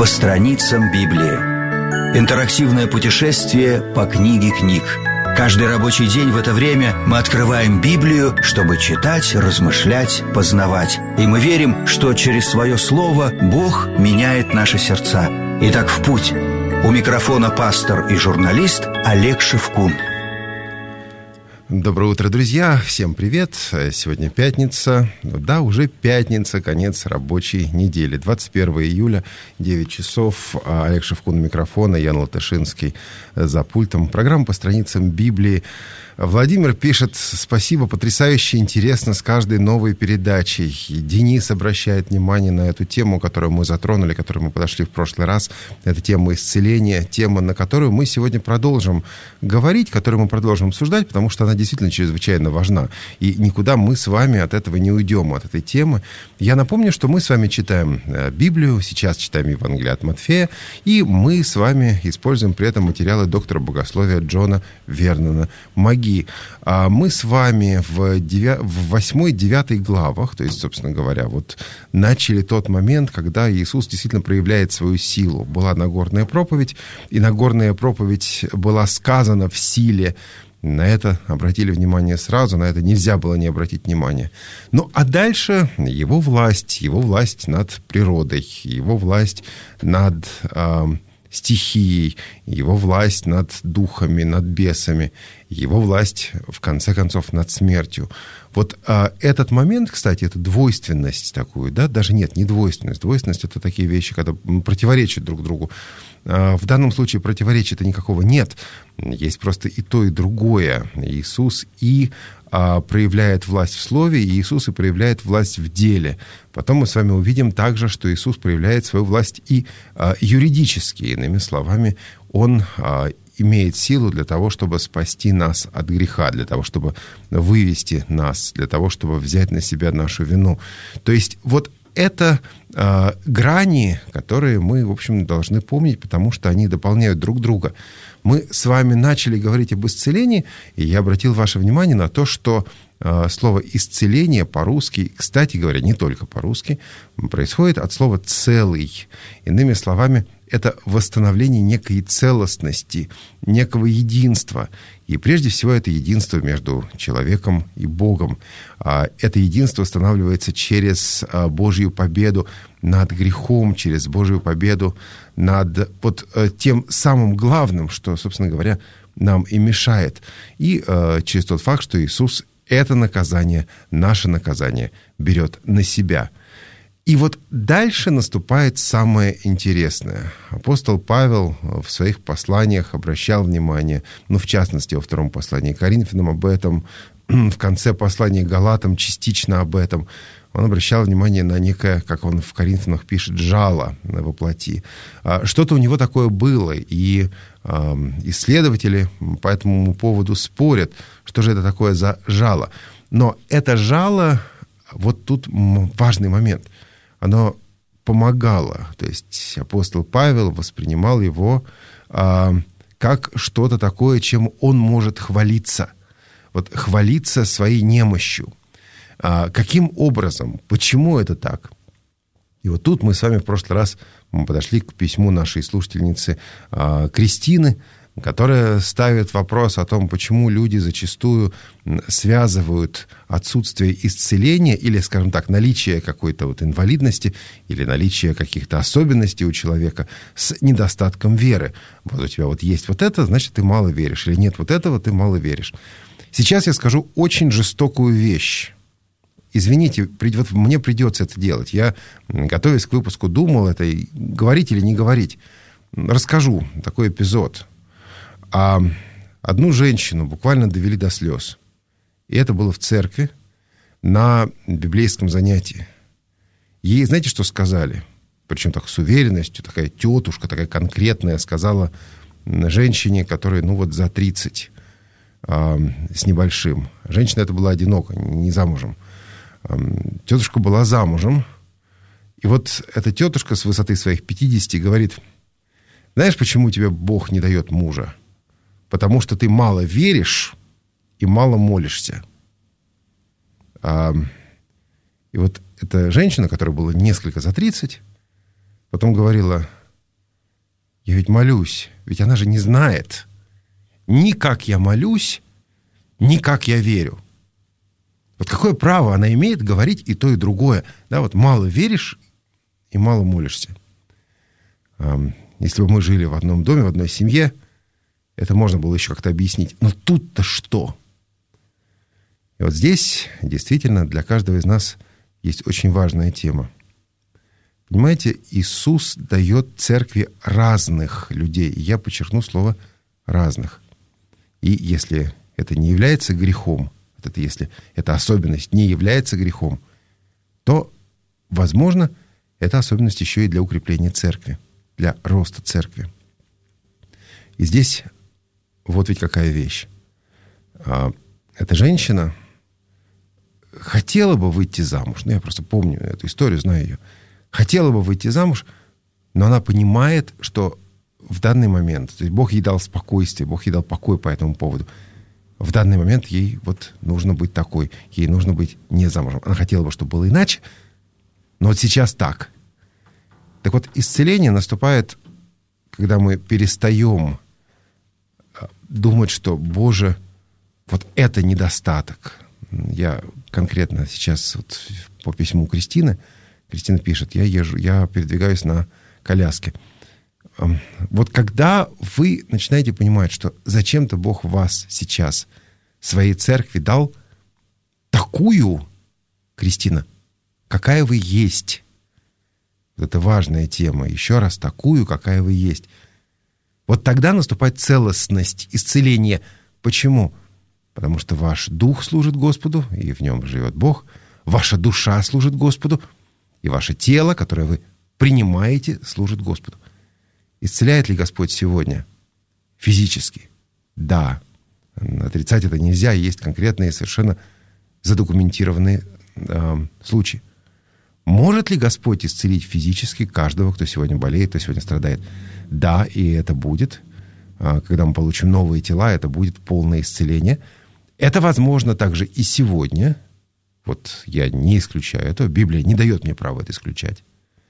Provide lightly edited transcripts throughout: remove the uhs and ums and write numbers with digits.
страницам Библии. Интерактивное путешествие по книге книг. Каждый рабочий день в это время мы открываем Библию, чтобы читать, размышлять, познавать. И мы верим, что через свое слово Бог меняет наши сердца. Итак, в путь. У микрофона пастор и журналист Олег Шевкун. Доброе утро, друзья! Всем привет! Сегодня пятница. Да, уже пятница, конец рабочей недели. 21 июля, 9 часов. Олег Шевкун у микрофона, Ян Латышинский за пультом. Программа по страницам Библии. Владимир пишет: спасибо, потрясающе интересно с каждой новой передачей. И Денис обращает внимание на эту тему, которую мы затронули, к которой мы подошли в прошлый раз. Это тема исцеления, тема, на которую мы сегодня продолжим говорить, которую мы продолжим обсуждать, потому что она действительно чрезвычайно важна. И никуда мы с вами от этого не уйдем, от этой темы. Я напомню, что мы с вами читаем Библию, сейчас читаем Евангелие от Матфея, и мы с вами используем при этом материалы доктора богословия Джона Вернона Маги. Мы с вами в 8-9 главах, то есть, собственно говоря, вот начали тот момент, когда Иисус действительно проявляет свою силу. Была Нагорная проповедь, и Нагорная проповедь была сказана в силе. На это обратили внимание сразу, на это нельзя было не обратить внимания. Ну, а дальше его власть над природой, его власть над стихией, его власть над духами, над бесами, его власть, в конце концов, над смертью. Вот этот момент, кстати, это двойственность такую, да, даже нет, не двойственность. Двойственность — это такие вещи, когда противоречат друг другу. В данном случае противоречия-то никакого нет. Есть просто и то, и другое. Иисус и проявляет власть в слове, и Иисус и проявляет власть в деле. Потом мы с вами увидим также, что Иисус проявляет свою власть и юридически. Иными словами, Он имеет силу для того, чтобы спасти нас от греха, для того, чтобы вывести нас, для того, чтобы взять на себя нашу вину. То есть вот это грани, которые мы, в общем, должны помнить, потому что они дополняют друг друга. Мы с вами начали говорить об исцелении, и я обратил ваше внимание на то, что слово «исцеление» по-русски, кстати говоря, не только по-русски, происходит от слова «целый». Иными словами, это восстановление некой целостности, некого единства. И прежде всего это единство между человеком и Богом. Это единство устанавливается через Божью победу над грехом, через Божью победу над вот тем самым главным, что, собственно говоря, нам и мешает. И через тот факт, что Иисус это наказание, наше наказание, берет на себя. И вот дальше наступает самое интересное. Апостол Павел в своих посланиях обращал внимание, в частности, во втором послании к Коринфянам об этом, в конце послания к Галатам частично об этом. Он обращал внимание на некое, как он в Коринфянах пишет, жало во плоти. Что-то у него такое было, и исследователи по этому поводу спорят, что же это такое за жало. Но это жало, вот тут важный момент, оно помогало. То есть апостол Павел воспринимал его как что-то такое, чем он может хвалиться. Вот хвалиться своей немощью. Каким образом? Почему это так? И вот тут мы с вами в прошлый раз подошли к письму нашей слушательницы Кристины, которая ставит вопрос о том, почему люди зачастую связывают отсутствие исцеления или, скажем так, наличие какой-то вот инвалидности или наличие каких-то особенностей у человека с недостатком веры. Вот у тебя вот есть вот это, значит, ты мало веришь. Или нет вот этого, ты мало веришь. Сейчас я скажу очень жестокую вещь. Извините, вот мне придется это делать. Я, готовясь к выпуску, думал, это говорить или не говорить. Расскажу такой эпизод. Одну женщину буквально довели до слез. И это было в церкви на библейском занятии. Ей, знаете, что сказали? Причем так с уверенностью, такая тетушка, такая конкретная, сказала женщине, которой, за 30 с небольшим. Женщина эта была одинока, не замужем. Тетушка была замужем. И вот эта тетушка с высоты своих 50 говорит: знаешь, почему тебе Бог не дает мужа? Потому что ты мало веришь и мало молишься. И вот эта женщина, которая была несколько за 30, потом говорила: я ведь молюсь. Ведь она же не знает ни как я молюсь, ни как я верю. Вот какое право она имеет говорить и то, и другое? Да, вот мало веришь и мало молишься. Если бы мы жили в одном доме, в одной семье, это можно было еще как-то объяснить. Но тут-то что? И вот здесь действительно для каждого из нас есть очень важная тема. Понимаете, Иисус дает церкви разных людей. И я подчеркну слово «разных». И если это не является грехом, если эта особенность не является грехом, то, возможно, эта особенность еще и для укрепления церкви, для роста церкви. И здесь вот ведь какая вещь. Эта женщина хотела бы выйти замуж. Я просто помню эту историю, знаю ее. Хотела бы выйти замуж, но она понимает, что в данный момент, то есть Бог ей дал спокойствие, Бог ей дал покой по этому поводу. В данный момент ей вот нужно быть такой, ей нужно быть не замужем. Она хотела бы, чтобы было иначе, но вот сейчас так. Так вот, исцеление наступает, когда мы перестаем думать, что, Боже, вот это недостаток. Я конкретно сейчас вот по письму Кристины, Кристина пишет, я передвигаюсь на коляске. Вот когда вы начинаете понимать, что зачем-то Бог вас сейчас своей церкви дал такую, Кристина, какая вы есть. Вот это важная тема. Еще раз, такую, какая вы есть. Вот тогда наступает целостность, исцеление. Почему? Потому что ваш дух служит Господу, и в нем живет Бог. Ваша душа служит Господу, и ваше тело, которое вы принимаете, служит Господу. Исцеляет ли Господь сегодня? Физически? Да. Отрицать это нельзя. Есть конкретные, совершенно задокументированные случаи. Может ли Господь исцелить физически каждого, кто сегодня болеет, кто сегодня страдает? Да, и это будет. Когда мы получим новые тела, это будет полное исцеление. Это возможно также и сегодня. Вот я не исключаю этого. Библия не дает мне права это исключать.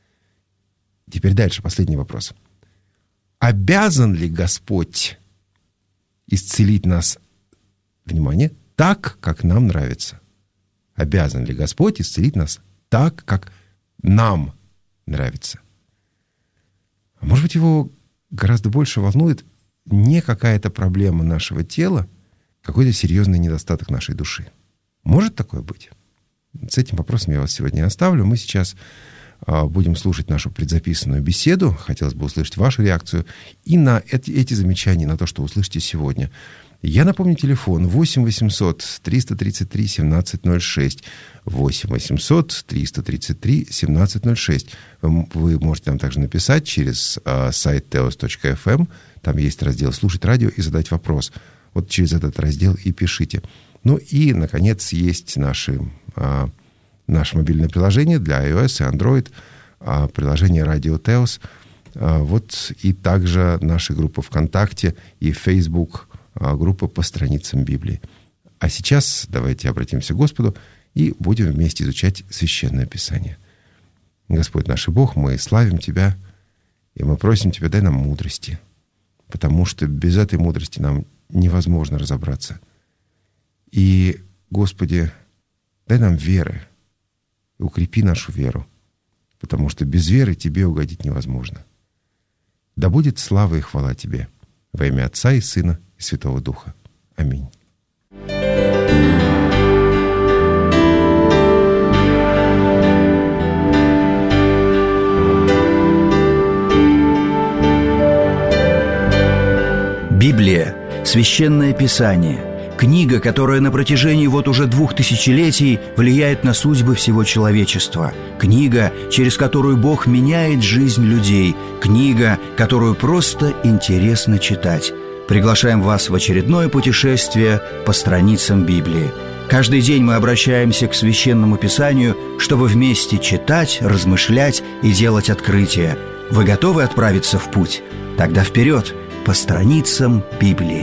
Теперь дальше, последний вопрос. Обязан ли Господь исцелить нас, внимание, так, как нам нравится? Обязан ли Господь исцелить нас так, как нам нравится? А может быть, его гораздо больше волнует не какая-то проблема нашего тела, какой-то серьезный недостаток нашей души. Может такое быть? С этим вопросом я вас сегодня оставлю. Мы сейчас будем слушать нашу предзаписанную беседу. Хотелось бы услышать вашу реакцию и на эти замечания, на то, что услышите сегодня. Я напомню телефон 8 800 333 1706. 8 800 333 1706. Вы можете нам также написать через сайт teos.fm. Там есть раздел «Слушать радио» и задать вопрос. Вот через этот раздел и пишите. Ну и, наконец, есть наше мобильное приложение для iOS и Android, приложение «Радио Теос». Вот и также наши группы ВКонтакте и Facebook, группа по страницам Библии. А сейчас давайте обратимся к Господу и будем вместе изучать Священное Писание. Господь наш и Бог, мы славим Тебя, и мы просим Тебя, дай нам мудрости, потому что без этой мудрости нам невозможно разобраться. И, Господи, дай нам веры, и укрепи нашу веру, потому что без веры Тебе угодить невозможно. Да будет слава и хвала Тебе во имя Отца и Сына и Святого Духа. Аминь. Библия – Священное Писание, книга, которая на протяжении вот уже 2000 летий влияет на судьбы всего человечества. Книга, через которую Бог меняет жизнь людей. Книга, которую просто интересно читать. Приглашаем вас в очередное путешествие по страницам Библии. Каждый день мы обращаемся к Священному Писанию, чтобы вместе читать, размышлять и делать открытия. Вы готовы отправиться в путь? Тогда вперед, по страницам Библии.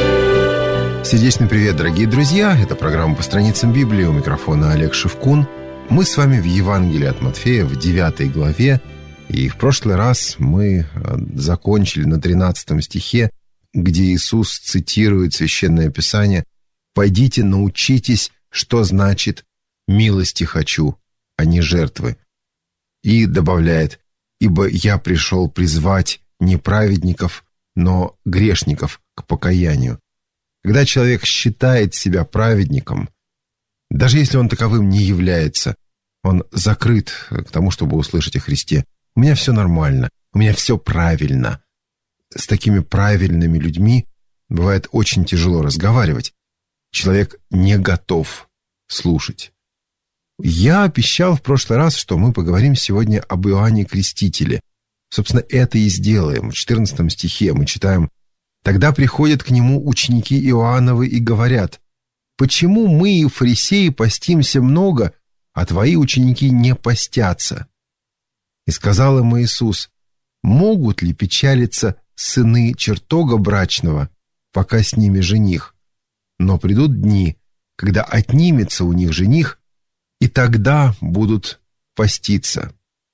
Сердечный привет, дорогие друзья! Это программа «По страницам Библии». У микрофона Олег Шевкун. Мы с вами в Евангелии от Матфея в 9 главе, и в прошлый раз мы закончили на 13 стихе, где Иисус цитирует Священное Писание: «Пойдите, научитесь, что значит «милости хочу, а не жертвы». И добавляет: «Ибо я пришел призвать не праведников, но грешников к покаянию». Когда человек считает себя праведником, даже если он таковым не является, он закрыт к тому, чтобы услышать о Христе. У меня все нормально, у меня все правильно. С такими правильными людьми бывает очень тяжело разговаривать. Человек не готов слушать. Я обещал в прошлый раз, что мы поговорим сегодня об Иоанне Крестителе. Собственно, это и сделаем. В 14 стихе мы читаем: «Тогда приходят к нему ученики Иоанновы и говорят: почему мы, фарисеи, постимся много, а твои ученики не постятся? И сказал им Иисус: могут ли печалиться сыны чертога брачного, пока с ними жених? Но придут дни, когда отнимется у них жених, и тогда будут поститься».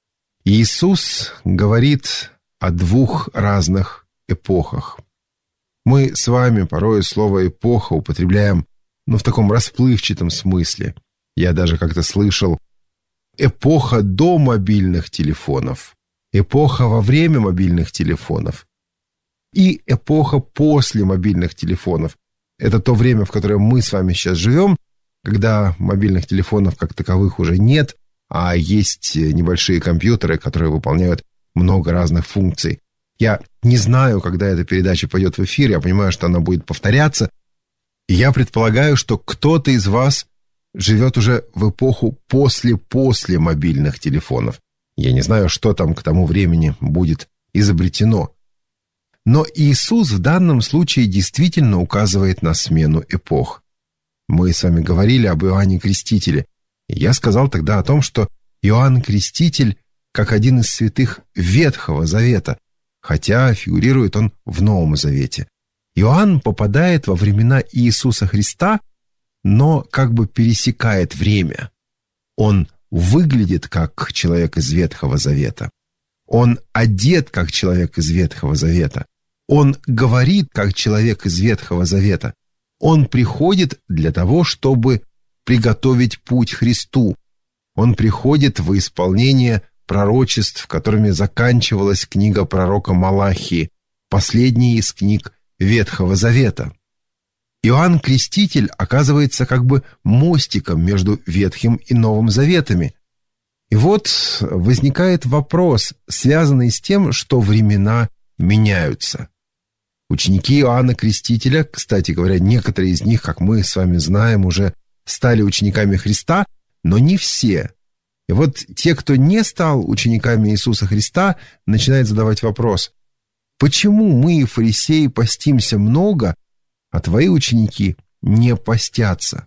Иисус говорит о двух разных эпохах. Мы с вами порой слово «эпоха» употребляем, в таком расплывчатом смысле. Я даже как-то слышал: эпоха до мобильных телефонов, эпоха во время мобильных телефонов и эпоха после мобильных телефонов. Это то время, в которое мы с вами сейчас живем, когда мобильных телефонов как таковых уже нет, а есть небольшие компьютеры, которые выполняют много разных функций. Я не знаю, когда эта передача пойдет в эфир, я понимаю, что она будет повторяться. И я предполагаю, что кто-то из вас живет уже в эпоху после мобильных телефонов. Я не знаю, что там к тому времени будет изобретено. Но Иисус в данном случае действительно указывает на смену эпох. Мы с вами говорили об Иоанне Крестителе. И я сказал тогда о том, что Иоанн Креститель как один из святых Ветхого Завета, хотя фигурирует он в Новом Завете. Иоанн попадает во времена Иисуса Христа, но как бы пересекает время. Он выглядит как человек из Ветхого Завета. Он одет как человек из Ветхого Завета. Он говорит как человек из Ветхого Завета. Он приходит для того, чтобы приготовить путь Христу. Он приходит во исполнение пророчеств, которыми заканчивалась книга пророка Малахии, последняя из книг Ветхого Завета. Иоанн Креститель оказывается как бы мостиком между Ветхим и Новым Заветами. И вот возникает вопрос, связанный с тем, что времена меняются. Ученики Иоанна Крестителя, кстати говоря, некоторые из них, как мы с вами знаем, уже стали учениками Христа, но не все. И вот те, кто не стал учениками Иисуса Христа, начинают задавать вопрос: почему мы, фарисеи, постимся много, а твои ученики не постятся?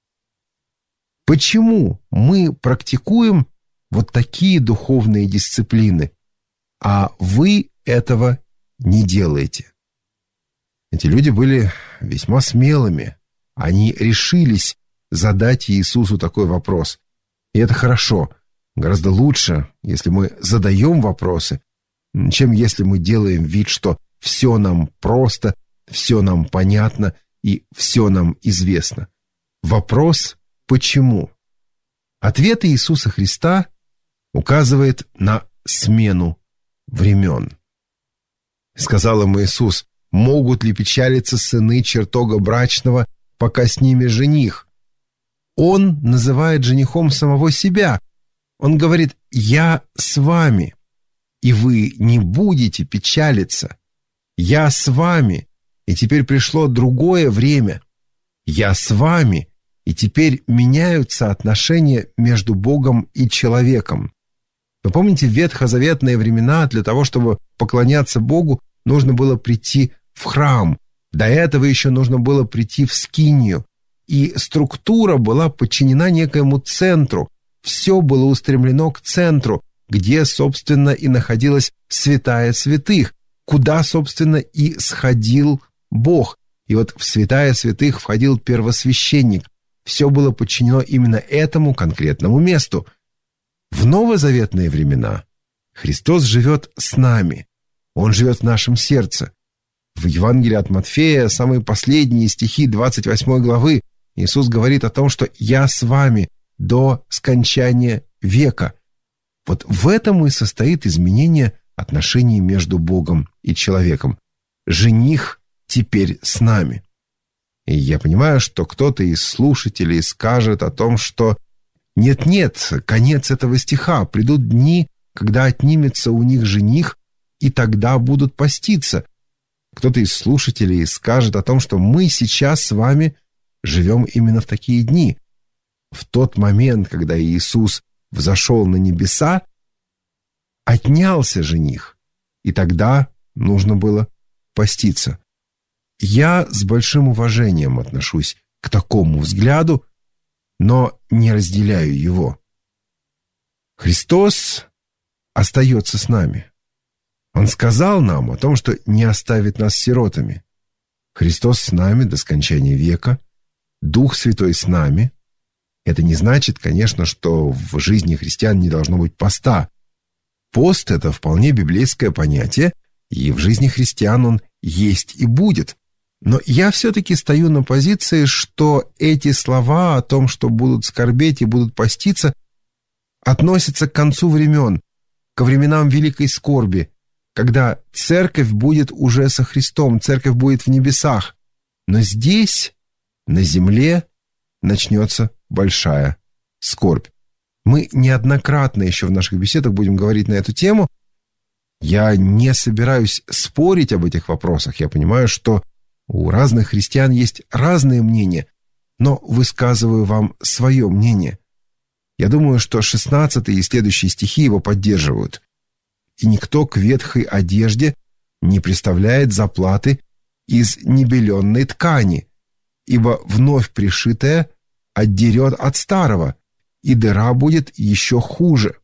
Почему мы практикуем вот такие духовные дисциплины, а вы этого не делаете? Эти люди были весьма смелыми. Они решились задать Иисусу такой вопрос. И это хорошо. Гораздо лучше, если мы задаем вопросы, чем если мы делаем вид, что все нам просто, все нам понятно и все нам известно. Вопрос «почему?». Ответ Иисуса Христа указывает на смену времен. Сказал им Иисус: могут ли печалиться сыны чертога брачного, пока с ними жених? Он называет женихом самого себя. Он говорит: я с вами, и вы не будете печалиться. Я с вами, и теперь пришло другое время. Я с вами, и теперь меняются отношения между Богом и человеком. Вы помните, в ветхозаветные времена для того, чтобы поклоняться Богу, нужно было прийти в храм. До этого еще нужно было прийти в скинию. И структура была подчинена некоему центру. Все было устремлено к центру, где, собственно, и находилась святая святых, куда, собственно, и сходил Бог. И вот в святая святых входил первосвященник. все было подчинено именно этому конкретному месту. В новозаветные времена Христос живет с нами. Он живет в нашем сердце. В Евангелии от Матфея, самые последние стихи 28 главы, Иисус говорит о том, что «Я с вами до скончания века». Вот в этом и состоит изменение отношений между Богом и человеком. Жених теперь с нами. И я понимаю, что кто-то из слушателей скажет о том, что нет-нет, конец этого стиха, придут дни, когда отнимется у них жених, и тогда будут поститься. Кто-то из слушателей скажет о том, что мы сейчас с вами живем именно в такие дни. В тот момент, когда Иисус взошел на небеса, отнялся жених, и тогда нужно было поститься. Я с большим уважением отношусь к такому взгляду, но не разделяю его. Христос остается с нами. Он сказал нам о том, что не оставит нас сиротами. Христос с нами до скончания века, Дух Святой с нами. Это не значит, конечно, что в жизни христиан не должно быть поста. Пост – это вполне библейское понятие, и в жизни христиан он есть и будет. Но я все-таки стою на позиции, что эти слова о том, что будут скорбеть и будут поститься, относятся к концу времен, ко временам великой скорби, когда церковь будет уже со Христом, церковь будет в небесах. Но здесь, на земле, начнется большая скорбь. Мы неоднократно еще в наших беседах будем говорить на эту тему. Я не собираюсь спорить об этих вопросах. Я понимаю, что у разных христиан есть разные мнения, но высказываю вам свое мнение. Я думаю, что 16 и следующие стихи его поддерживают. «И никто к ветхой одежде не приставляет заплаты из небеленной ткани, ибо вновь пришитая отдерет от старого, и дыра будет еще хуже».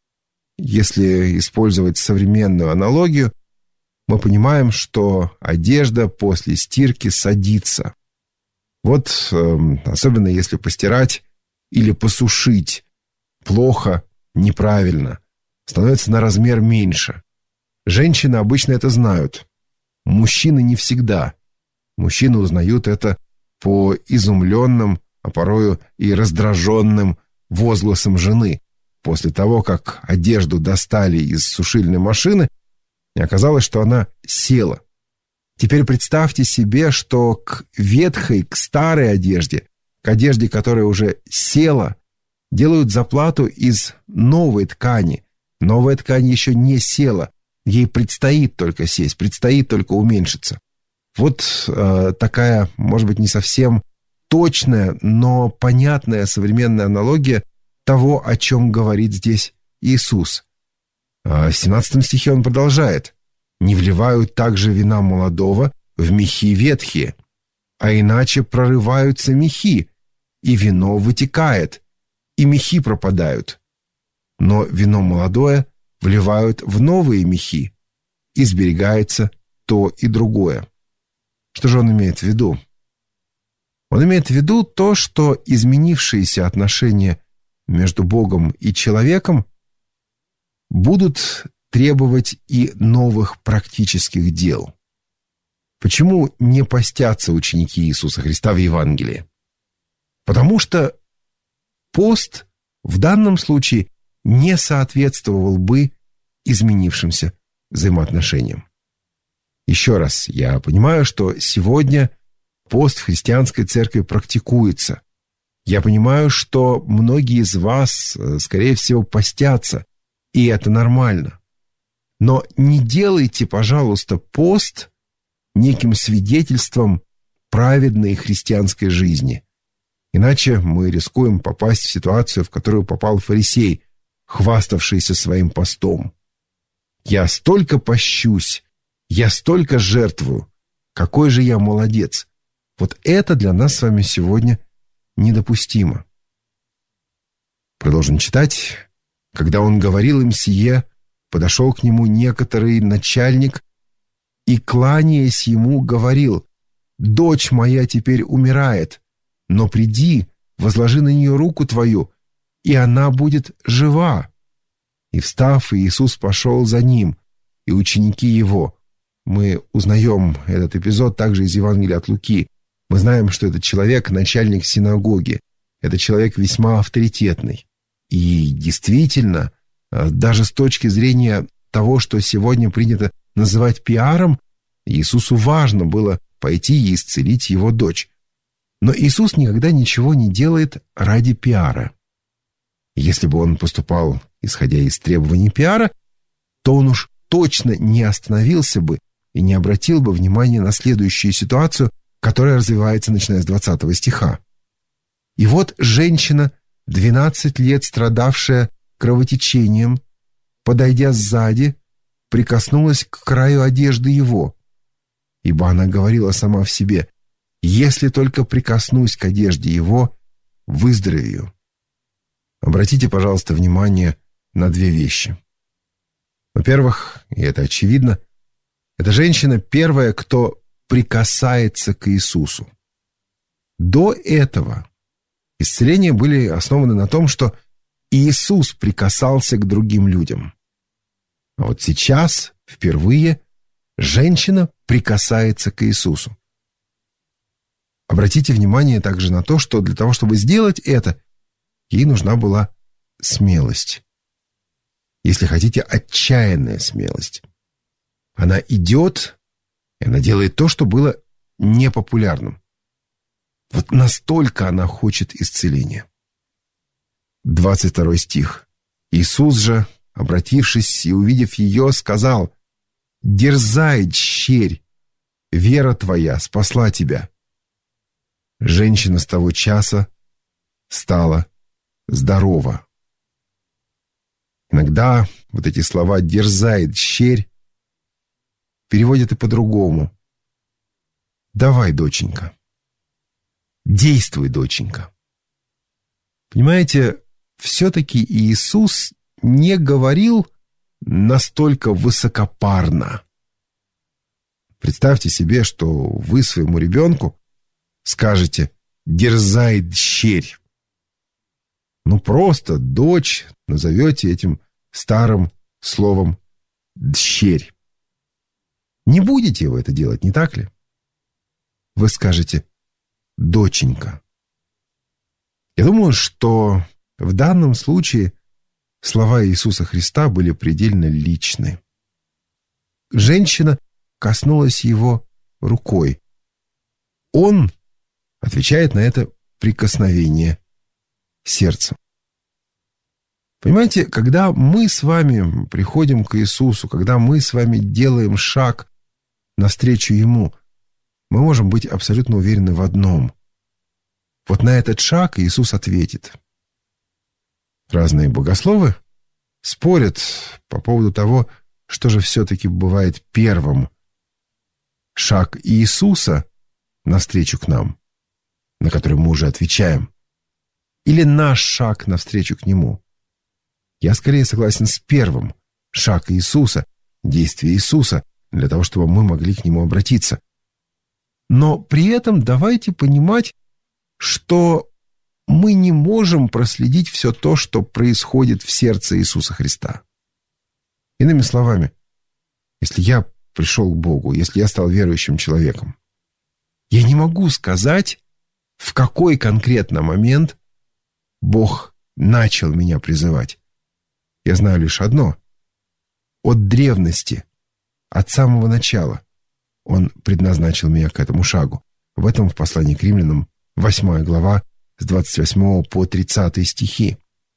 Если использовать современную аналогию, мы понимаем, что одежда после стирки садится. Вот особенно если постирать или посушить плохо, неправильно, становится на размер меньше. Женщины обычно это знают. Мужчины не всегда. Мужчины узнают это по изумленным, а порою и раздраженным возгласам жены. После того, как одежду достали из сушильной машины, и оказалось, что она села. Теперь представьте себе, что к ветхой, к старой одежде, к одежде, которая уже села, делают заплату из новой ткани. Новая ткань еще не села, ей предстоит только сесть, предстоит только уменьшиться. Вот такая, может быть, не совсем точная, но понятная современная аналогия того, о чем говорит здесь Иисус. В 17 стихе он продолжает: «Не вливают также вина молодого в мехи ветхие, а иначе прорываются мехи, и вино вытекает, и мехи пропадают. Но вино молодое вливают в новые мехи, и сберегается то и другое». Что же он имеет в виду? Он имеет в виду то, что изменившиеся отношения между Богом и человеком будут требовать и новых практических дел. Почему не постятся ученики Иисуса Христа в Евангелии? Потому что пост в данном случае не соответствовал бы изменившимся взаимоотношениям. Еще раз, я понимаю, что сегодня пост в христианской церкви практикуется. Я понимаю, что многие из вас, скорее всего, постятся, и это нормально. Но не делайте, пожалуйста, пост неким свидетельством праведной христианской жизни. Иначе мы рискуем попасть в ситуацию, в которую попал фарисей, хваставшийся своим постом. Я столько пощусь, я столько жертвую, какой же я молодец. Вот это для нас с вами сегодня недопустимо. Продолжим читать. «Когда он говорил им сие, подошел к нему некоторый начальник и, кланяясь ему, говорил: „Дочь моя теперь умирает, но приди, возложи на нее руку твою, и она будет жива». И встав, Иисус пошел за ним, и ученики его. Мы узнаем этот эпизод также из Евангелия от Луки. Мы знаем, что этот человек – начальник синагоги. Это человек весьма авторитетный. И действительно, даже с точки зрения того, что сегодня принято называть пиаром, Иисусу важно было пойти и исцелить его дочь. Но Иисус никогда ничего не делает ради пиара. Если бы он поступал, исходя из требований пиара, то он уж точно не остановился бы и не обратил бы внимания на следующую ситуацию, которая развивается, начиная с 20 стиха. И вот женщина, 12 лет страдавшая кровотечением, подойдя сзади, прикоснулась к краю одежды его, ибо она говорила сама в себе: «Если только прикоснусь к одежде его, выздоровею». Обратите, пожалуйста, внимание на две вещи. Во-первых, и это очевидно, эта женщина первая, кто прикасается к Иисусу. До этого исцеления были основаны на том, что Иисус прикасался к другим людям. А вот сейчас, впервые, женщина прикасается к Иисусу. Обратите внимание также на то, что для того, чтобы сделать это, ей нужна была смелость. Если хотите, отчаянная смелость. Она идет, и она делает то, что было непопулярным. Вот настолько она хочет исцеления. 22 стих. Иисус же, обратившись и увидев ее, сказал: «Дерзай, дщерь, вера твоя спасла тебя». Женщина с того часа стала здорова. Иногда вот эти слова «дерзай, дщерь» переводят и по-другому. «Давай, доченька». «Действуй, доченька». Понимаете, все-таки Иисус не говорил настолько высокопарно. Представьте себе, что вы своему ребенку скажете «дерзай, дщерь». Ну, просто дочь назовете этим старым словом «дщерь». Не будете вы это делать, не так ли? Вы скажете «доченька». Я думаю, что в данном случае слова Иисуса Христа были предельно личны. Женщина коснулась его рукой. Он отвечает на это прикосновение сердцем. Понимаете, когда мы с вами приходим к Иисусу, когда мы с вами делаем шаг навстречу Ему, мы можем быть абсолютно уверены в одном. Вот на этот шаг Иисус ответит. Разные богословы спорят по поводу того, что же все-таки бывает первым. Шаг Иисуса навстречу к нам, на который мы уже отвечаем, или наш шаг навстречу к Нему. Я скорее согласен с первым. Шаг Иисуса, действие Иисуса, для того, чтобы мы могли к Нему обратиться. Но при этом давайте понимать, что мы не можем проследить все то, что происходит в сердце Иисуса Христа. Иными словами, если я пришел к Богу, если я стал верующим человеком, я не могу сказать, в какой конкретно момент Бог начал меня призывать. Я знаю лишь одно. От древности, от самого начала, Он предназначил меня к этому шагу. Об этом в послании к Римлянам, 8 глава, с 28 по 30 стихи.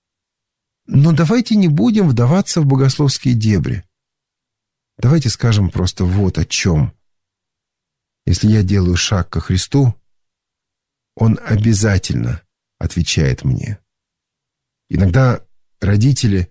Но давайте не будем вдаваться в богословские дебри. Давайте скажем просто вот о чем. Если я делаю шаг ко Христу, Он обязательно отвечает мне. Иногда родители,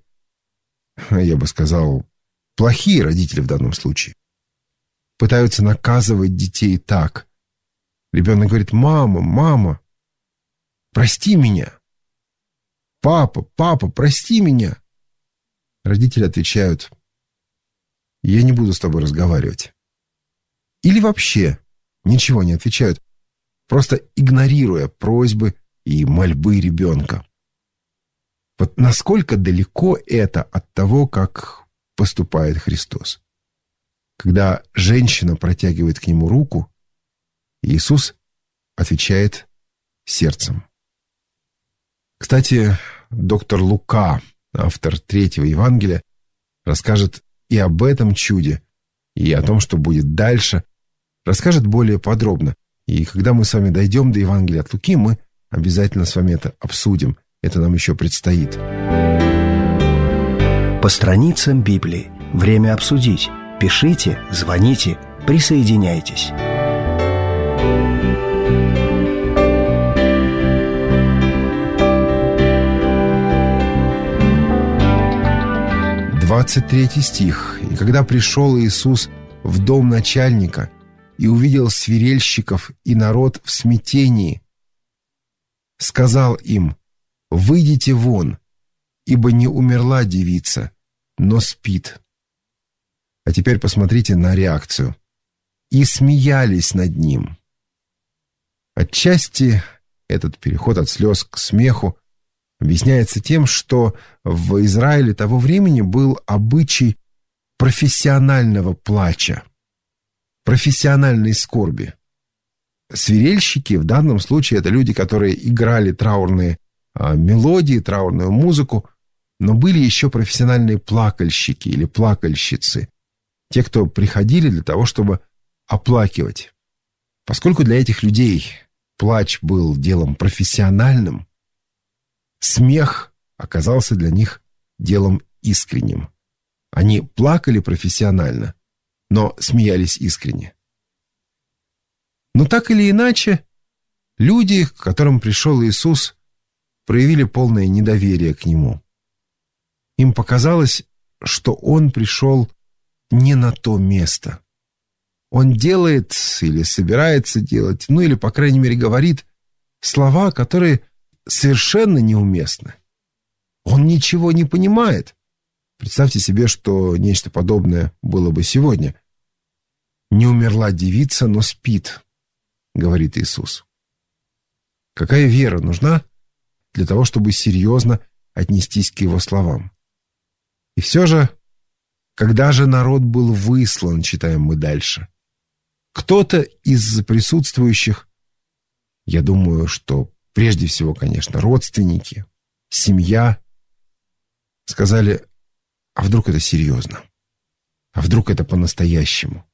я бы сказал, плохие родители в данном случае, пытаются наказывать детей так. Ребенок говорит: «Мама, мама, прости меня». «Папа, папа, прости меня». Родители отвечают: «Я не буду с тобой разговаривать». Или вообще ничего не отвечают, просто игнорируя просьбы и мольбы ребенка. Вот насколько далеко это от того, как поступает Христос. Когда женщина протягивает к нему руку, Иисус отвечает сердцем. Кстати, доктор Лука, автор 3-го Евангелия, расскажет и об этом чуде, и о том, что будет дальше, расскажет более подробно. И когда мы с вами дойдем до Евангелия от Луки, мы обязательно с вами это обсудим. Это нам еще предстоит. По страницам Библии. Время обсудить. Пишите, звоните, присоединяйтесь. «23 стих. «И когда пришел Иисус в дом начальника и увидел свирельщиков и народ в смятении, сказал им: выйдите вон, ибо не умерла девица, но спит». А теперь посмотрите на реакцию. «И смеялись над ним». Отчасти этот переход от слез к смеху объясняется тем, что в Израиле того времени был обычай профессионального плача, профессиональной скорби. Свирельщики в данном случае это люди, которые играли траурные мелодии, траурную музыку, но были еще профессиональные плакальщики или плакальщицы, те, кто приходили для того, чтобы оплакивать. Поскольку для этих людей плач был делом профессиональным, смех оказался для них делом искренним. Они плакали профессионально, но смеялись искренне. Но так или иначе, люди, к которым пришел Иисус, проявили полное недоверие к Нему. Им показалось, что Он пришел не на то место. Он делает или собирается делать, или, по крайней мере, говорит слова, которые совершенно неуместны. Он ничего не понимает. Представьте себе, что нечто подобное было бы сегодня. «Не умерла девица, но спит», — говорит Иисус. Какая вера нужна для того, чтобы серьезно отнестись к Его словам? И все же, когда же народ был выслан, читаем мы дальше, кто-то из присутствующих, я думаю, что прежде всего, конечно, родственники, семья, сказали: а вдруг это серьезно? А вдруг это по-настоящему?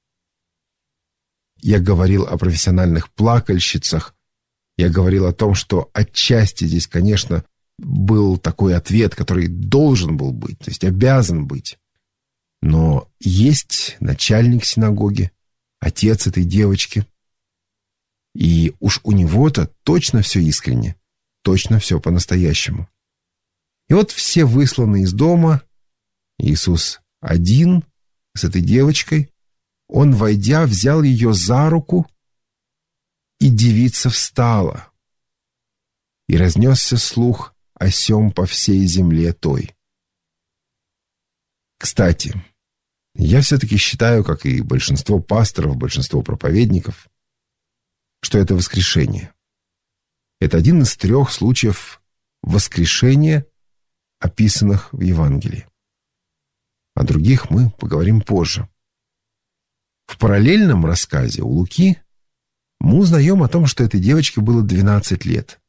Я говорил о профессиональных плакальщицах, я говорил о том, что отчасти здесь, конечно, был такой ответ, который должен был быть, то есть обязан быть. Но есть начальник синагоги, отец этой девочки, и уж у него-то точно все искренне, точно все по-настоящему. И вот все высланы из дома, Иисус один с этой девочкой, Он, войдя, взял ее за руку, и девица встала, и разнесся слух о сем по всей земле той. Кстати, я все-таки считаю, как и большинство пасторов, большинство проповедников, что это воскрешение. Это один из 3 случаев воскрешения, описанных в Евангелии. О других мы поговорим позже. В параллельном рассказе у Луки мы узнаем о том, что этой девочке было 12 лет.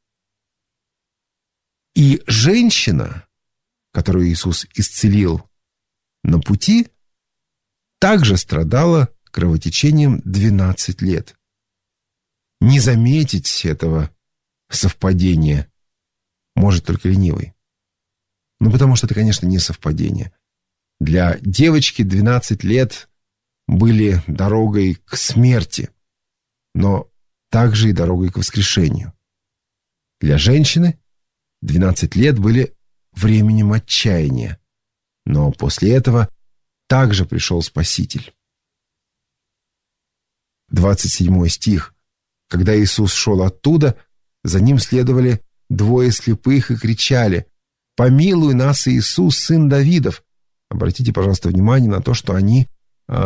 И женщина, которую Иисус исцелил на пути, также страдала кровотечением 12 лет. Не заметить этого совпадения может только ленивый. Потому что это, конечно, не совпадение. Для девочки 12 лет были дорогой к смерти, но также и дорогой к воскрешению. Для женщины 12 лет были временем отчаяния, но после этого также пришел Спаситель. 27 стих. «Когда Иисус шел оттуда, за Ним следовали 2 слепых и кричали: „Помилуй нас, Иисус, сын Давидов“». Обратите, пожалуйста, внимание на то, что они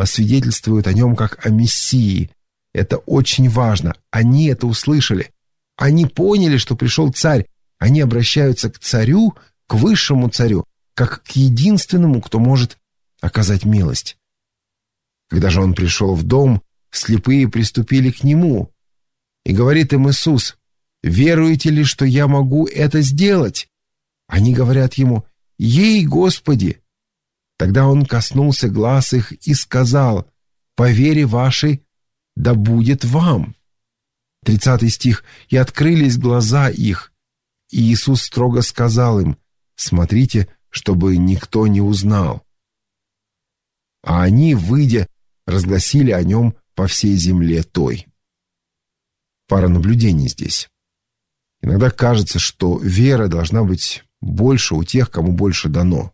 свидетельствуют о Нем как о Мессии. Это очень важно. Они это услышали. Они поняли, что пришел царь. Они обращаются к царю, к высшему царю, как к единственному, кто может оказать милость. Когда же он пришел в дом, слепые приступили к нему. И говорит им Иисус: «Веруете ли, что я могу это сделать?» Они говорят ему: «Ей, Господи!» Тогда он коснулся глаз их и сказал: «По вере вашей да будет вам». 30 стих. «И открылись глаза их, и Иисус строго сказал им: смотрите, чтобы никто не узнал». А они, выйдя, разгласили о нем по всей земле той. Пара наблюдений здесь. Иногда кажется, что вера должна быть больше у тех, кому больше дано.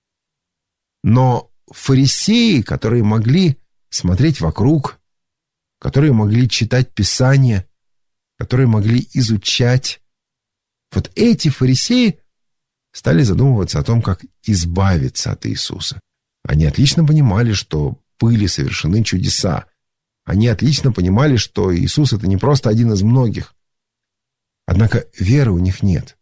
Но фарисеи, которые могли смотреть вокруг, которые могли читать Писание, которые могли изучать, вот эти фарисеи стали задумываться о том, как избавиться от Иисуса. Они отлично понимали, что были совершены чудеса. Они отлично понимали, что Иисус — это не просто один из многих. Однако веры у них нет.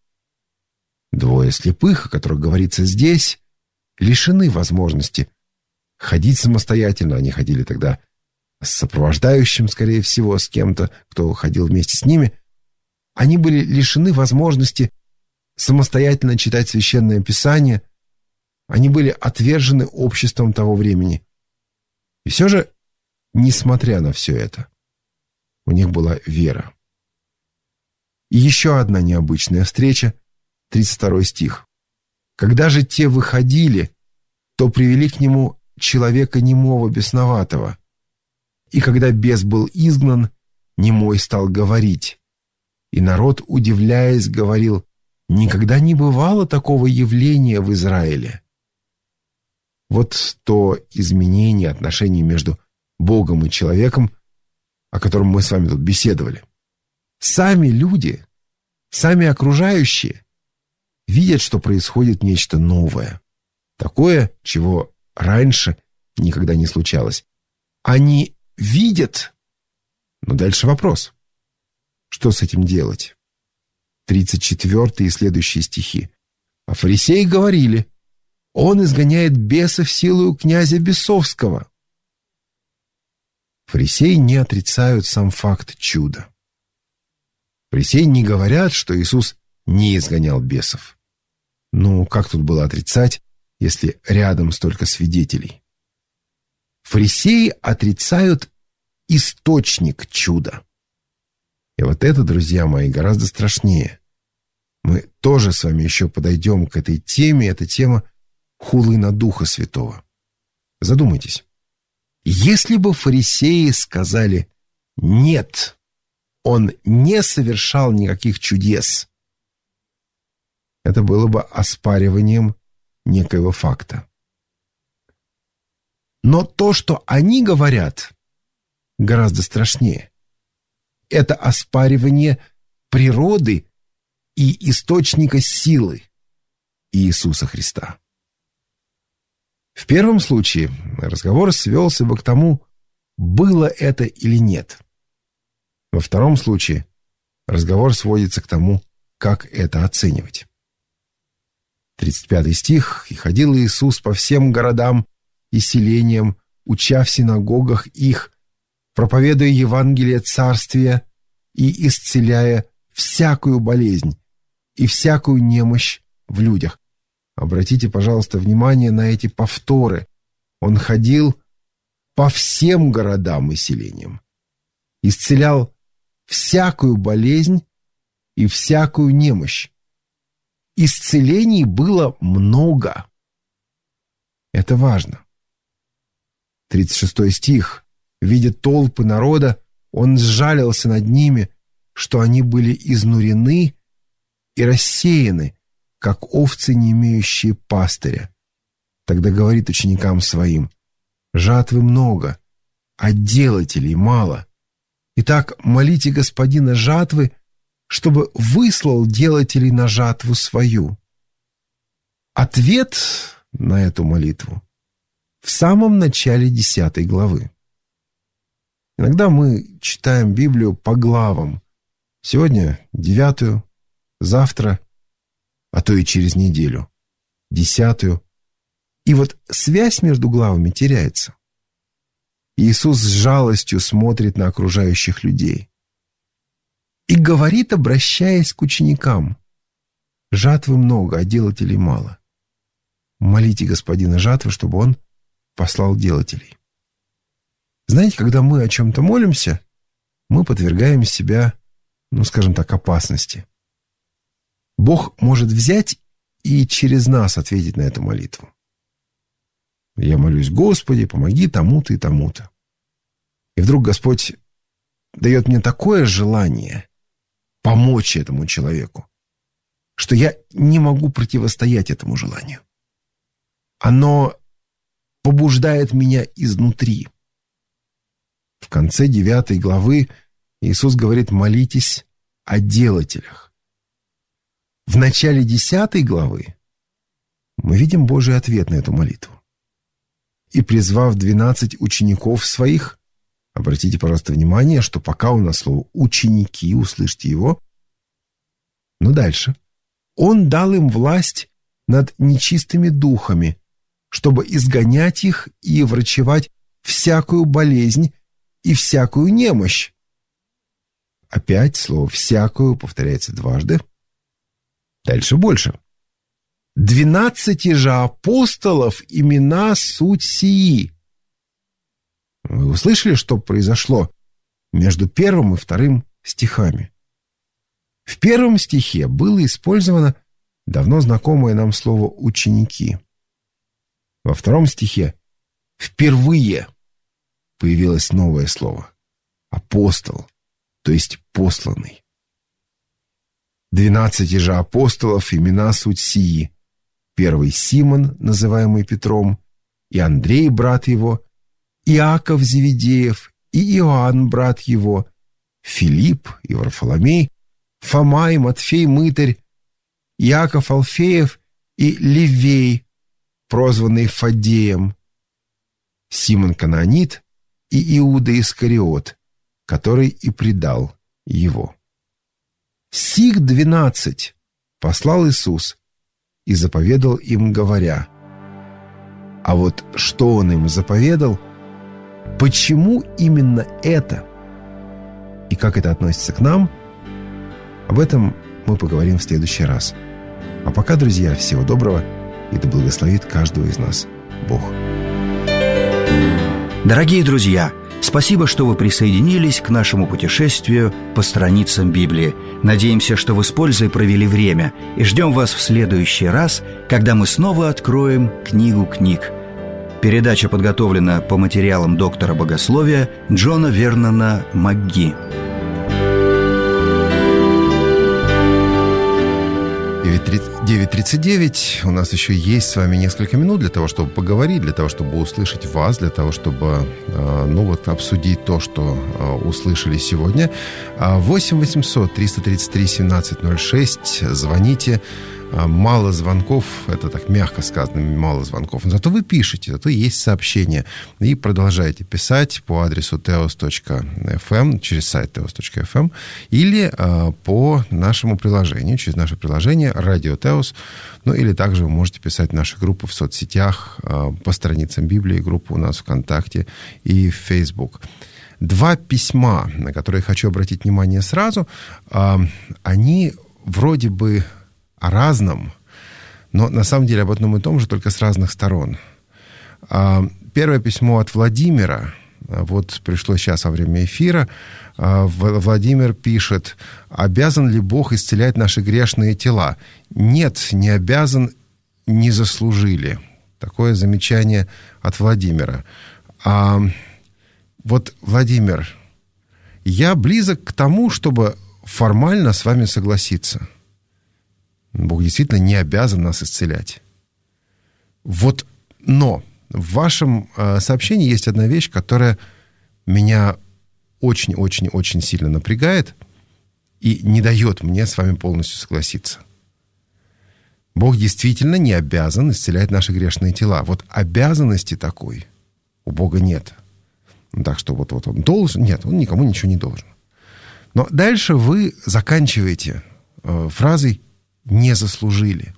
2 слепых, о которых говорится здесь, лишены возможности ходить самостоятельно. Они ходили тогда с сопровождающим, скорее всего, с кем-то, кто ходил вместе с ними. Они были лишены возможности самостоятельно читать Священное Писание. Они были отвержены обществом того времени. И все же, несмотря на все это, у них была вера. И еще одна необычная встреча, 32 стих. «Когда же те выходили, то привели к нему человека немого, бесноватого. И когда бес был изгнан, немой стал говорить. И народ, удивляясь, говорил: никогда не бывало такого явления в Израиле». Вот то изменение отношений между Богом и человеком, о котором мы с вами тут беседовали. Сами люди, сами окружающие видят, что происходит нечто новое. Такое, чего раньше никогда не случалось. Они видят, но дальше вопрос. Что с этим делать? 34 и следующие стихи. «А фарисеи говорили: он изгоняет бесов силою князя бесовского». Фарисеи не отрицают сам факт чуда. Фарисеи не говорят, что Иисус не изгонял бесов. Ну, как тут было отрицать, если рядом столько свидетелей? Фарисеи отрицают источник чуда. И вот это, друзья мои, гораздо страшнее. Мы тоже с вами еще подойдем к этой теме. Эта тема хулы на Духа Святого. Задумайтесь. Если бы фарисеи сказали: нет, он не совершал никаких чудес, это было бы оспариванием некоего факта. Но то, что они говорят, гораздо страшнее. Это оспаривание природы и источника силы Иисуса Христа. В первом случае разговор свелся бы к тому, было это или нет. Во втором случае разговор сводится к тому, как это оценивать. 35 стих. «И ходил Иисус по всем городам и селениям, уча в синагогах их, проповедуя Евангелие Царствия и исцеляя всякую болезнь и всякую немощь в людях». Обратите, пожалуйста, внимание на эти повторы. Он ходил по всем городам и селениям, исцелял всякую болезнь и всякую немощь. Исцелений было много. Это важно. 36 стих. «Видя толпы народа, он сжалился над ними, что они были изнурены и рассеяны, как овцы, не имеющие пастыря. Тогда говорит ученикам своим: жатвы много, а делателей мало. Итак, молите Господина жатвы, чтобы выслал делателей на жатву свою». Ответ на эту молитву в самом начале 10 главы. Иногда мы читаем Библию по главам, Сегодня 9-ю, завтра, а то и через неделю 10-ю. И вот связь между главами теряется. Иисус с жалостью смотрит на окружающих людей и говорит, обращаясь к ученикам: жатвы много, а делателей мало. Молите Господина жатвы, чтобы Он послал делателей. Знаете, когда мы о чем-то молимся, мы подвергаем себя, скажем так, опасности. Бог может взять и через нас ответить на эту молитву. Я молюсь: Господи, помоги тому-то и тому-то. И вдруг Господь дает мне такое желание помочь этому человеку, что я не могу противостоять этому желанию. Оно побуждает меня изнутри. В конце 9 главы Иисус говорит: молитесь о делателях. В начале 10 главы мы видим Божий ответ на эту молитву. И призвав 12 учеников своих, обратите, пожалуйста, внимание, что пока у нас слово «ученики», услышьте его, но дальше. Он дал им власть над нечистыми духами, чтобы изгонять их и врачевать всякую болезнь и всякую немощь. Опять слово «всякую» повторяется дважды. Дальше больше. 12 же апостолов имена суть сии. Вы услышали, что произошло между 1 и 2 стихами? В 1 стихе было использовано давно знакомое нам слово «ученики». Во 2 стихе впервые появилось новое слово «апостол», то есть «посланный». 12 же апостолов имена суть сии. 1 Симон, называемый Петром, и Андрей, брат его, Иаков Зеведеев, и Иоанн, брат его, Филипп и Варфоломей, Фома и Матфей мытарь, Иаков Алфеев и Левей, прозванный Фаддеем, Симон Кананит и Иуда Искариот, который и предал его. Сих 12 послал Иисус и заповедал им, говоря. А вот что Он им заповедал, почему именно это и как это относится к нам, об этом мы поговорим в следующий раз. А пока, друзья, всего доброго, и да благословит каждого из нас Бог. Дорогие друзья, спасибо, что вы присоединились к нашему путешествию по страницам Библии. Надеемся, что вы с пользой провели время, и ждем вас в следующий раз, когда мы снова откроем книгу книг. Передача подготовлена по материалам доктора богословия Джона Вернона МакГи. 9:39. У нас еще есть с вами несколько минут для того, чтобы поговорить, для того, чтобы услышать вас, для того, чтобы обсудить то, что услышали сегодня. 8 800 333 1706. Звоните. Мало звонков, это так мягко сказано, мало звонков. Но зато вы пишете, зато есть сообщения. И продолжайте писать по адресу teos.fm, через сайт teos.fm, или по нашему приложению, через наше приложение «Радио Теос». Или также вы можете писать в наши группы в соцсетях, по страницам Библии, группу у нас ВКонтакте и в Facebook. 2 письма, на которые я хочу обратить внимание сразу, они вроде бы о разном, но на самом деле об одном и том же, только с разных сторон. Первое письмо от Владимира. Вот пришло сейчас во время эфира. Владимир пишет: «Обязан ли Бог исцелять наши грешные тела?» Нет, не обязан, не заслужили. Такое замечание от Владимира. Вот, Владимир, я близок к тому, чтобы формально с вами согласиться. Бог действительно не обязан нас исцелять. Но в вашем сообщении есть одна вещь, которая меня очень-очень-очень сильно напрягает и не дает мне с вами полностью согласиться. Бог действительно не обязан исцелять наши грешные тела. Обязанности такой у Бога нет. Так что он должен? Нет, он никому ничего не должен. Но дальше вы заканчиваете фразой «не заслужили».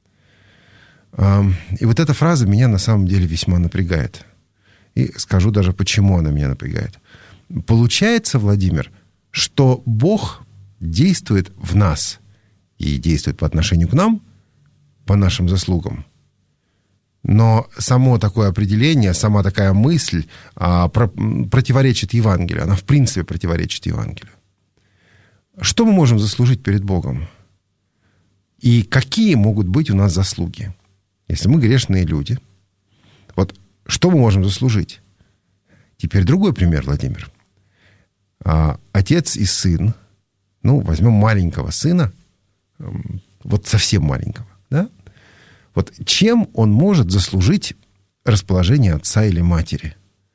И вот эта фраза меня на самом деле весьма напрягает. И скажу даже, почему она меня напрягает. Получается, Владимир, что Бог действует в нас и действует по отношению к нам, по нашим заслугам. Но само такое определение, сама такая мысль противоречит Евангелию. Она в принципе противоречит Евангелию. Что мы можем заслужить перед Богом? И какие могут быть у нас заслуги? Если мы грешные люди, вот что мы можем заслужить? Теперь другой пример, Владимир. Отец и сын, возьмем маленького сына, вот совсем маленького, да? Вот чем он может заслужить расположение отца или матери?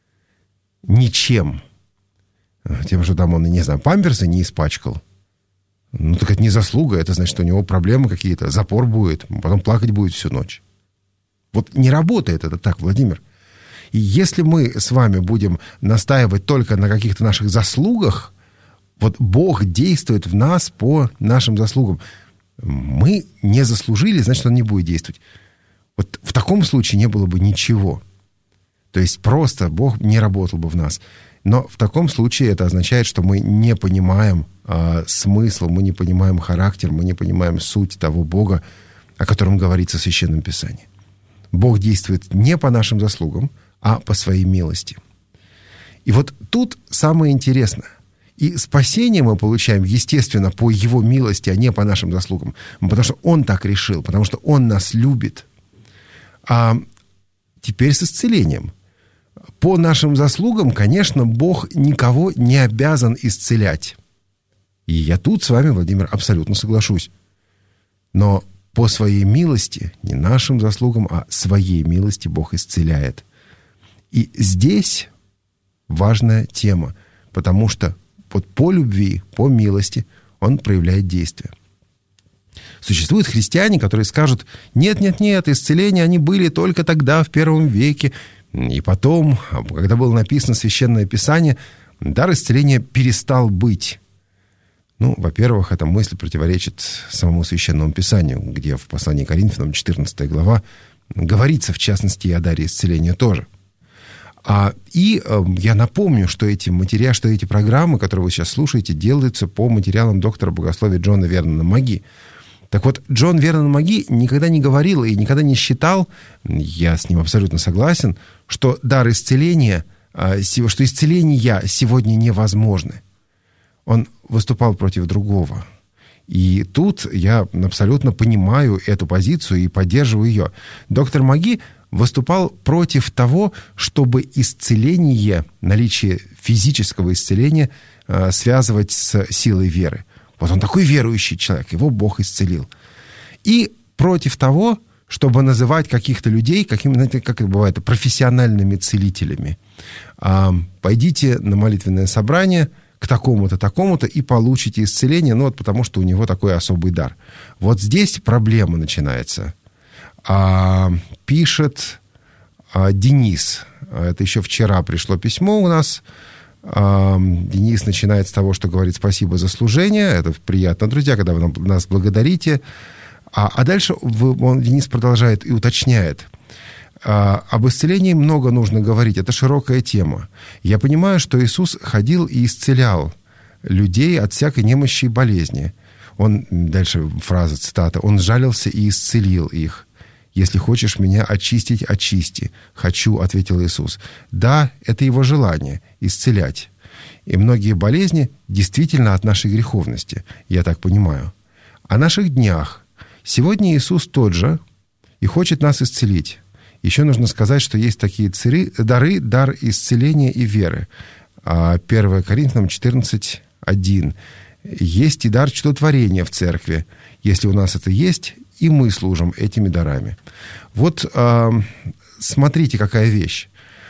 Ничем. Тем, что там он, не знаю, памперсы не испачкал. Так это не заслуга, это значит, что у него проблемы какие-то, запор будет, потом плакать будет всю ночь. Вот не работает это так, Владимир. И если мы с вами будем настаивать только на каких-то наших заслугах, вот Бог действует в нас по нашим заслугам. Мы не заслужили, значит, Он не будет действовать. Вот в таком случае не было бы ничего. То есть просто Бог не работал бы в нас. Но в таком случае это означает, что мы не понимаем смысл, мы не понимаем характер, мы не понимаем суть того Бога, о котором говорится в Священном Писании. Бог действует не по нашим заслугам, а по своей милости. И вот тут самое интересное. И спасение мы получаем, естественно, по Его милости, а не по нашим заслугам. Потому что Он так решил, потому что Он нас любит. А теперь с исцелением. По нашим заслугам, конечно, Бог никого не обязан исцелять. И я тут с вами, Владимир, абсолютно соглашусь. Но по своей милости, не нашим заслугам, а своей милости Бог исцеляет. И здесь важная тема, потому что вот по любви, по милости Он проявляет действие. Существуют христиане, которые скажут: нет, исцеления, они были только тогда, в первом веке, и потом, когда было написано Священное Писание, дар исцеления перестал быть. Во-первых, эта мысль противоречит самому Священному Писанию, где в послании к Коринфянам, 14 глава, говорится, в частности, и о даре исцеления тоже. И я напомню, что эти программы, которые вы сейчас слушаете, делаются по материалам доктора богословия Джона Вернона Маги. Так вот, Джон Вернон Маги никогда не говорил и никогда не считал, я с ним абсолютно согласен, что дар исцеления, что исцеления сегодня невозможны. Он выступал против другого. И тут я абсолютно понимаю эту позицию и поддерживаю ее. Доктор Маги выступал против того, чтобы исцеление, наличие физического исцеления связывать с силой веры. Вот он такой верующий человек, его Бог исцелил. И против того, чтобы называть каких-то людей, знаете, как это бывает, профессиональными целителями. Пойдите на молитвенное собрание к такому-то, такому-то и получите исцеление, потому что у него такой особый дар. Вот здесь проблема начинается. Пишет Денис. Это еще вчера пришло письмо у нас. Денис начинает с того, что говорит: спасибо за служение. Это приятно, друзья, когда вы нас благодарите. А дальше Денис продолжает и уточняет. Об исцелении много нужно говорить. Это широкая тема. Я понимаю, что Иисус ходил и исцелял людей от всякой немощи и болезни. Дальше фраза, цитата: «Он жалился и исцелил их. Если хочешь меня очистить, очисти. Хочу», — ответил Иисус. Да, это Его желание — исцелять. И многие болезни действительно от нашей греховности, я так понимаю. О наших днях. Сегодня Иисус тот же и хочет нас исцелить. Еще нужно сказать, что есть такие дары, дар исцеления и веры. 1 Коринфянам 14:1. Есть и дар чудотворения в церкви. Если у нас это есть, и мы служим этими дарами. Вот смотрите, какая вещь.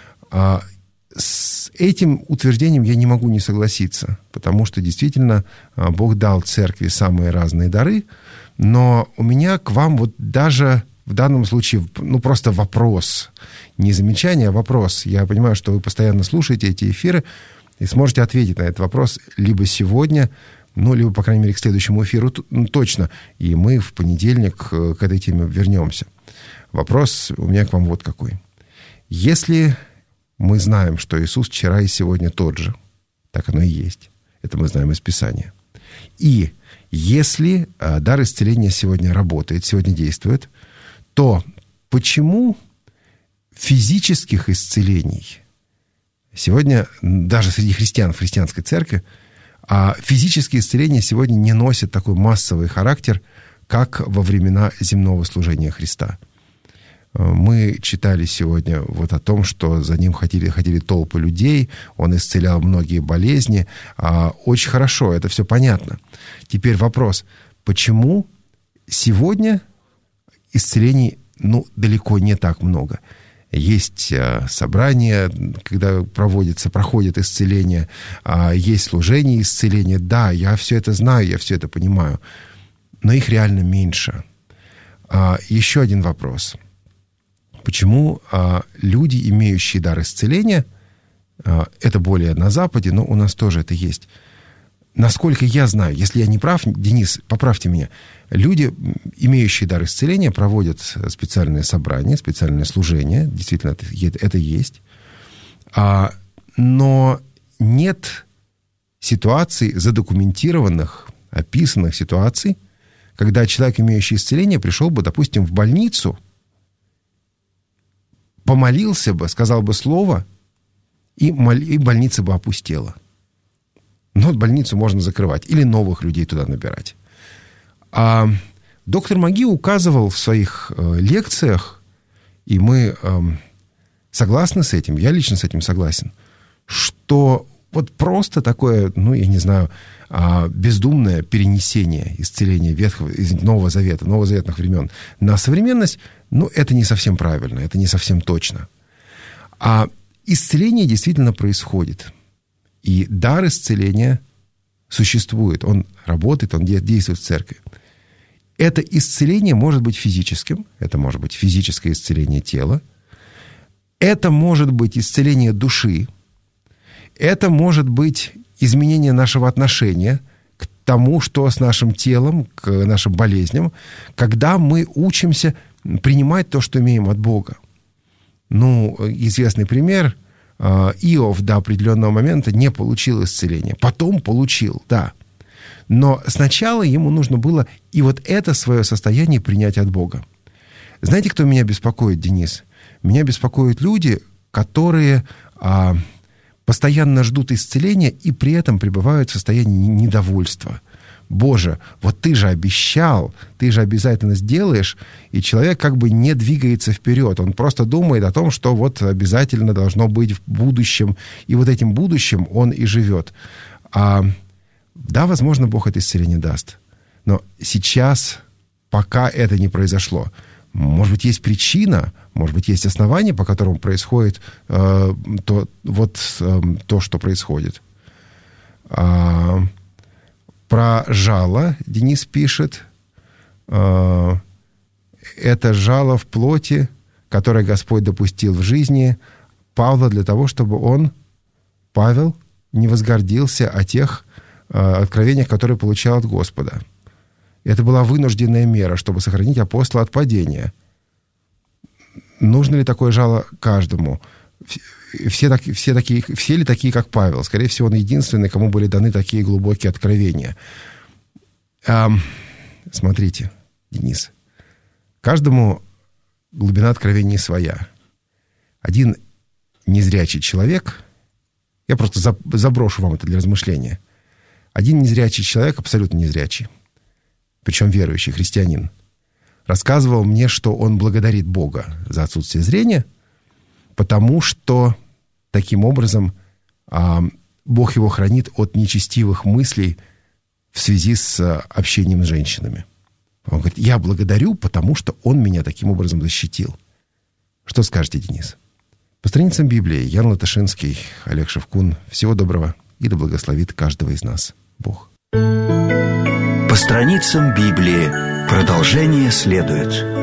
С этим утверждением я не могу не согласиться, потому что действительно Бог дал церкви самые разные дары, но у меня к вам вот даже в данном случае просто вопрос. Не замечание, а вопрос. Я понимаю, что вы постоянно слушаете эти эфиры. и сможете ответить на этот вопрос либо сегодня, либо, по крайней мере, к следующему эфиру точно. И мы в понедельник к этой теме вернемся. Вопрос у меня к вам вот какой. Если мы знаем, что Иисус вчера и сегодня тот же, так оно и есть. Это мы знаем из Писания. И если дар исцеления сегодня работает, сегодня действует, то почему физических исцелений сегодня, даже среди христиан в христианской церкви, физические исцеления сегодня не носят такой массовый характер, как во времена земного служения Христа? Мы читали сегодня вот о том, что за ним ходили толпы людей, он исцелял многие болезни. Очень хорошо, это все понятно. Теперь вопрос, почему сегодня исцелений, далеко не так много? Есть собрания, когда проходит исцеление, есть служение исцеления. Да, я все это знаю, я все это понимаю, но их реально меньше. Еще один вопрос. Почему люди, имеющие дар исцеления, это более на Западе, но у нас тоже это есть. Насколько я знаю, если я не прав, Денис, поправьте меня, люди, имеющие дар исцеления, проводят специальные собрания, специальные служения, действительно, это есть. Но нет ситуаций, задокументированных, описанных ситуаций, когда человек, имеющий исцеление, пришел бы, допустим, в больницу, помолился бы, сказал бы слово, и больница бы опустела. Но больницу можно закрывать или новых людей туда набирать. Доктор Маги указывал в своих лекциях, и мы согласны с этим, я лично с этим согласен, что вот просто такое, бездумное перенесение исцеления из Нового Завета, новозаветных времен на современность, это не совсем правильно, это не совсем точно. Исцеление действительно происходит. И дар исцеления существует, он работает, он действует в церкви. Это исцеление может быть физическим, это может быть физическое исцеление тела, это может быть исцеление души, это может быть изменение нашего отношения к тому, что с нашим телом, к нашим болезням, когда мы учимся принимать то, что имеем от Бога. Известный пример. Иов до определенного момента не получил исцеления. Потом получил, да. Но сначала ему нужно было и вот это свое состояние принять от Бога. Знаете, кто меня беспокоит, Денис? Меня беспокоят люди, которые постоянно ждут исцеления и при этом пребывают в состоянии недовольства. Боже, вот ты же обещал, ты же обязательно сделаешь, и человек как бы не двигается вперед. Он просто думает о том, что вот обязательно должно быть в будущем, и вот этим будущим он и живет. Да, возможно, Бог это исцеление даст, но сейчас, пока это не произошло, может быть, есть причина, может быть, есть основания, по которым происходит то, что происходит. Про жало Денис пишет. Это жало в плоти, которое Господь допустил в жизни Павла для того, чтобы Павел, не возгордился о тех откровениях, которые получал от Господа. Это была вынужденная мера, чтобы сохранить апостола от падения. Нужно ли такое жало каждому? Все ли такие, как Павел? Скорее всего, он единственный, кому были даны такие глубокие откровения. Смотрите, Денис, каждому глубина откровений своя. Один незрячий человек, я просто заброшу вам это для размышления. Один незрячий человек, абсолютно незрячий, причем верующий христианин, рассказывал мне, что он благодарит Бога за отсутствие зрения, потому что таким образом Бог его хранит от нечестивых мыслей в связи с общением с женщинами. Он говорит, я благодарю, потому что он меня таким образом защитил. Что скажете, Денис? По страницам Библии Ян Латышинский, Олег Шевкун. Всего доброго, и да благословит каждого из нас Бог. По страницам Библии продолжение следует.